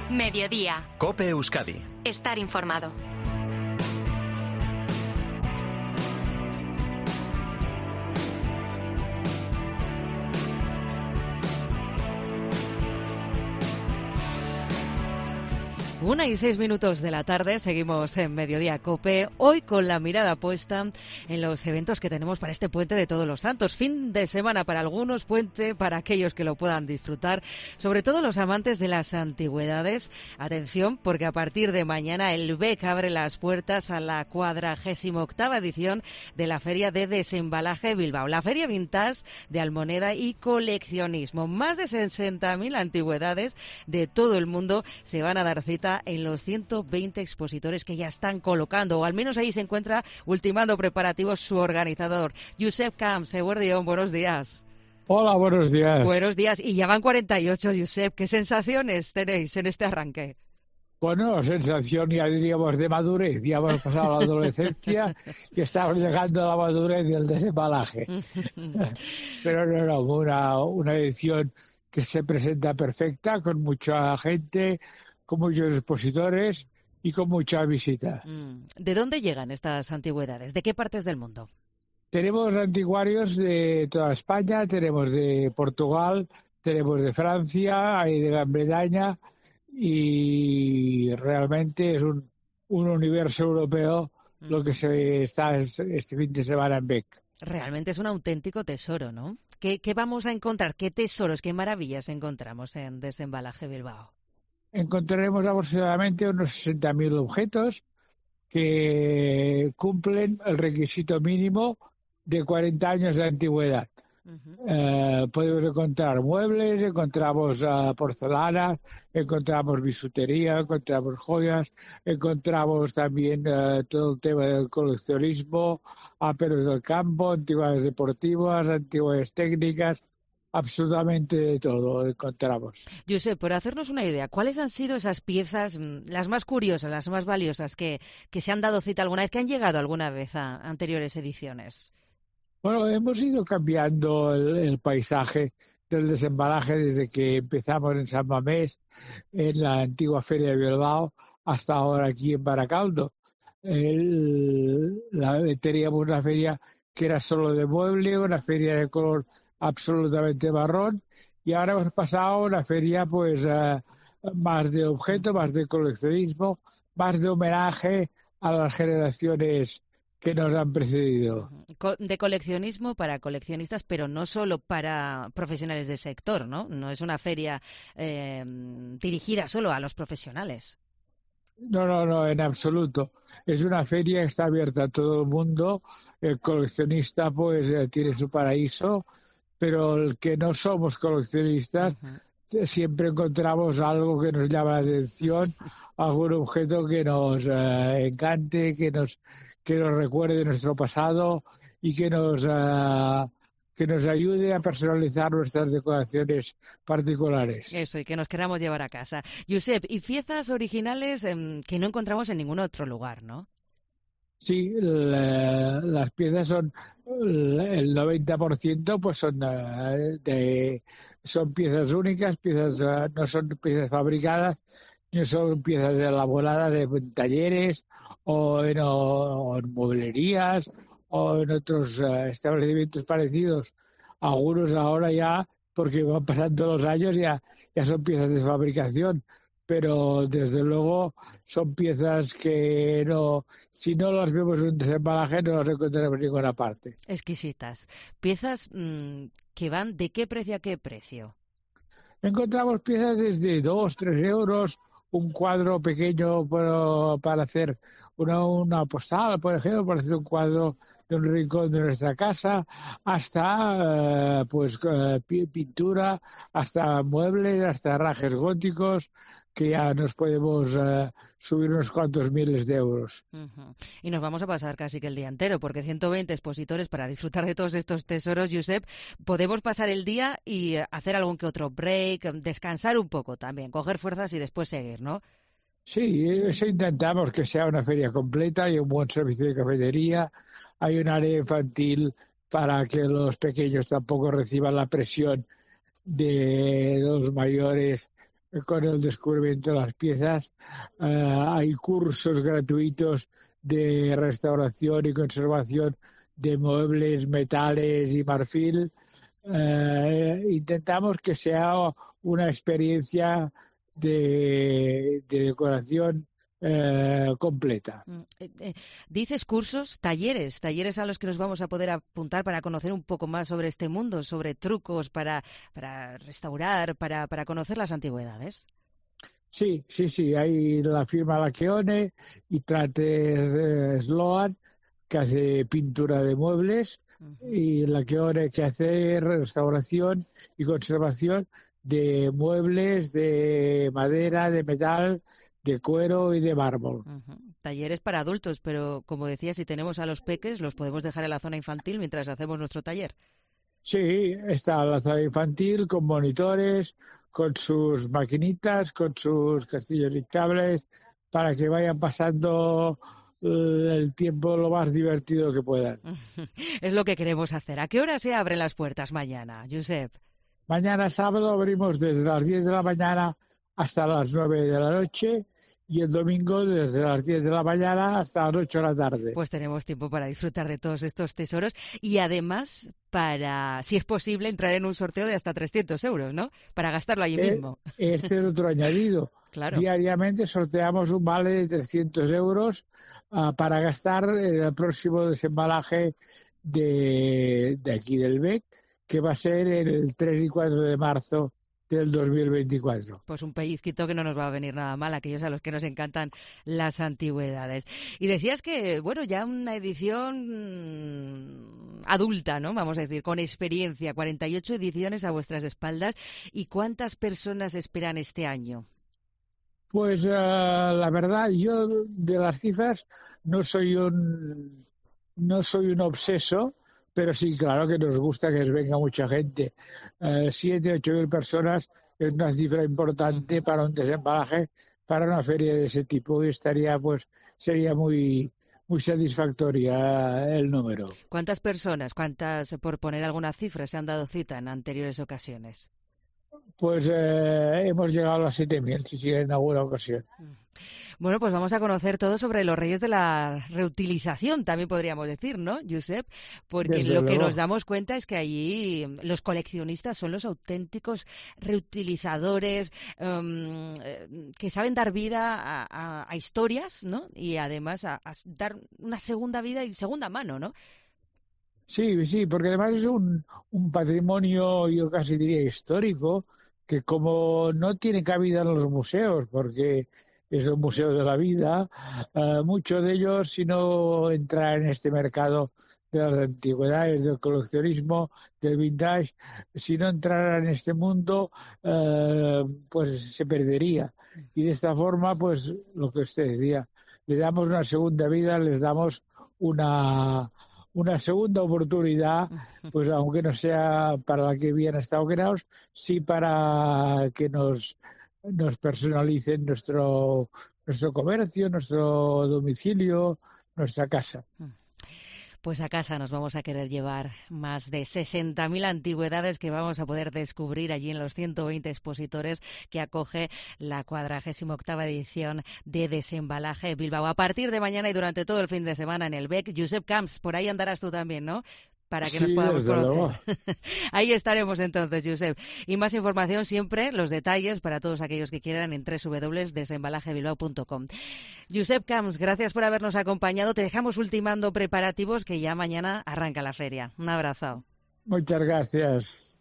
Mediodía. COPE Euskadi. Estar informado. Una y 6 minutos de la tarde, seguimos en Mediodía COPE, hoy con la mirada puesta en los eventos que tenemos para este Puente de Todos los Santos. Fin de semana para algunos, puente para aquellos que lo puedan disfrutar, sobre todo los amantes de las antigüedades. Atención, porque a partir de mañana el BEC abre las puertas a la 48ª edición de la Feria de Desembalaje Bilbao, la Feria Vintage de Almoneda y Coleccionismo. Más de 60.000 antigüedades de todo el mundo se van a dar cita en los 120 expositores que ya están colocando, o al menos ahí se encuentra ultimando preparativos su organizador. Josep Camps, Eguerdión, buenos días. Hola, buenos días. Buenos días. Y ya van 48, Josep. ¿Qué sensaciones tenéis en este arranque? Bueno, sensación, ya diríamos, de madurez. Ya hemos pasado la adolescencia y estamos llegando a la madurez del desembalaje. Pero no, una edición que se presenta perfecta, con mucha gente, con muchos expositores y con mucha visita. ¿De dónde llegan estas antigüedades? ¿De qué partes del mundo? Tenemos anticuarios de toda España, tenemos de Portugal, tenemos de Francia, hay de Gran Bretaña, y realmente es un universo europeo lo que se está este fin de semana en BEC. Realmente es un auténtico tesoro, ¿no? ¿Qué vamos a encontrar? ¿Qué tesoros, qué maravillas encontramos en Desembalaje Bilbao? Encontraremos aproximadamente unos 60.000 objetos que cumplen el requisito mínimo de 40 años de antigüedad. Podemos encontrar muebles, encontramos porcelana, encontramos bisutería, encontramos joyas, encontramos también todo el tema del coleccionismo, aperos del campo, antigüedades deportivas, antigüedades técnicas. Absolutamente de todo encontramos. Josep, por hacernos una idea, ¿cuáles han sido esas piezas, las más curiosas, las más valiosas, que se han dado cita alguna vez, que han llegado alguna vez a anteriores ediciones? Bueno, hemos ido cambiando el paisaje del desembalaje desde que empezamos en San Mamés, en la antigua Feria de Bilbao, hasta ahora aquí en Baracaldo. Teníamos una feria que era solo de mueble, una feria de color absolutamente marrón, y ahora hemos pasado a una feria pues más de objeto, más de coleccionismo, más de homenaje a las generaciones que nos han precedido. De coleccionismo para coleccionistas, pero no solo para profesionales del sector, ¿no? No es una feria dirigida solo a los profesionales. No, en absoluto. Es una feria que está abierta a todo el mundo. El coleccionista pues tiene su paraíso, pero el que no somos coleccionistas siempre encontramos algo que nos llama la atención, algún objeto que nos encante, que nos recuerde nuestro pasado y que nos ayude a personalizar nuestras decoraciones particulares. Eso, y que nos queramos llevar a casa. Josep, y piezas originales que no encontramos en ningún otro lugar, ¿no? Sí, las piezas son el 90%, pues son piezas únicas, no son piezas fabricadas, no son piezas elaboradas en talleres o en mueblerías o en otros establecimientos parecidos. Algunos ahora ya, porque van pasando los años, ya son piezas de fabricación. Pero desde luego son piezas que si no las vemos en un desembalaje no las encontraremos en ninguna parte. Exquisitas. Piezas que van ¿de qué precio a qué precio? Encontramos piezas desde 2, 3 euros, un cuadro pequeño para hacer una postal, por ejemplo, para hacer un cuadro de un rincón de nuestra casa, hasta pintura, hasta muebles, hasta herrajes góticos, que ya nos podemos subir unos cuantos miles de euros. Y nos vamos a pasar casi que el día entero, porque 120 expositores para disfrutar de todos estos tesoros, Josep. Podemos pasar el día y hacer algún que otro break, descansar un poco también, coger fuerzas y después seguir, ¿no? Sí, eso intentamos, que sea una feria completa, hay un buen servicio de cafetería, hay un área infantil para que los pequeños tampoco reciban la presión de los mayores con el descubrimiento de las piezas. Hay cursos gratuitos de restauración y conservación de muebles, metales y marfil. Intentamos que sea una experiencia de decoración completa. Dices cursos, talleres a los que nos vamos a poder apuntar para conocer un poco más sobre este mundo, sobre trucos para restaurar, para conocer las antigüedades. Sí. Hay la firma Laccheone y Trater Sloan, que hace pintura de muebles, y Laccheone, que hace restauración y conservación de muebles de madera, de metal, de cuero y de mármol. Talleres para adultos, pero como decía, si tenemos a los peques, los podemos dejar en la zona infantil mientras hacemos nuestro taller. Sí, está la zona infantil con monitores, con sus maquinitas, con sus castillos y cables, para que vayan pasando el tiempo lo más divertido que puedan. Es lo que queremos hacer. ¿A qué hora se abren las puertas mañana, Josep? Mañana sábado abrimos desde las 10 de la mañana hasta las 9 de la noche y el domingo desde las 10 de la mañana hasta las 8 de la tarde. Pues tenemos tiempo para disfrutar de todos estos tesoros y además para, si es posible, entrar en un sorteo de hasta 300 euros, ¿no? Para gastarlo allí mismo. Este es otro añadido. Claro. Diariamente sorteamos un vale de 300 euros para gastar en el próximo desembalaje de aquí del BEC, que va a ser el 3 y 4 de marzo del 2024. Pues un pellizquito que no nos va a venir nada mal, aquellos a los que nos encantan las antigüedades. Y decías que, bueno, ya una edición adulta, ¿no? Vamos a decir, con experiencia, 48 ediciones a vuestras espaldas. ¿Y cuántas personas esperan este año? Pues la verdad, yo de las cifras no soy un obseso, pero sí, claro que nos gusta que venga mucha gente. 7.000-8.000 personas es una cifra importante para un desembalaje, para una feria de ese tipo, y sería muy satisfactoria el número. ¿Cuántas personas, por poner alguna cifra, se han dado cita en anteriores ocasiones? Pues hemos llegado a las 7.000, si en alguna ocasión. Bueno, pues vamos a conocer todo sobre los reyes de la reutilización, también podríamos decir, ¿no, Josep? Porque Desde lo que luego. nos damos cuenta es que allí los coleccionistas son los auténticos reutilizadores que saben dar vida a historias, ¿no? Y además a dar una segunda vida y segunda mano, ¿no? Sí, porque además es un patrimonio, yo casi diría histórico, que como no tiene cabida en los museos, porque es el museo de la vida, muchos de ellos, si no entran en este mercado de las antigüedades, del coleccionismo, del vintage, si no entraran en este mundo, pues se perdería. Y de esta forma, pues lo que usted decía, le damos una segunda vida, les damos una segunda oportunidad, pues aunque no sea para la que habían estado creados, sí para que nos personalicen nuestro comercio, nuestro domicilio, nuestra casa. Pues a casa nos vamos a querer llevar más de 60.000 antigüedades que vamos a poder descubrir allí en los 120 expositores que acoge la 48ª edición de Desembalaje Bilbao. A partir de mañana y durante todo el fin de semana en el BEC, Josep Camps, por ahí andarás tú también, ¿no? Para que nos podamos conocer. Ahí estaremos entonces, Josep. Y más información siempre, los detalles para todos aquellos que quieran en www.desembalajebilbao.com. Josep Camps, gracias por habernos acompañado. Te dejamos ultimando preparativos que ya mañana arranca la feria. Un abrazo. Muchas gracias.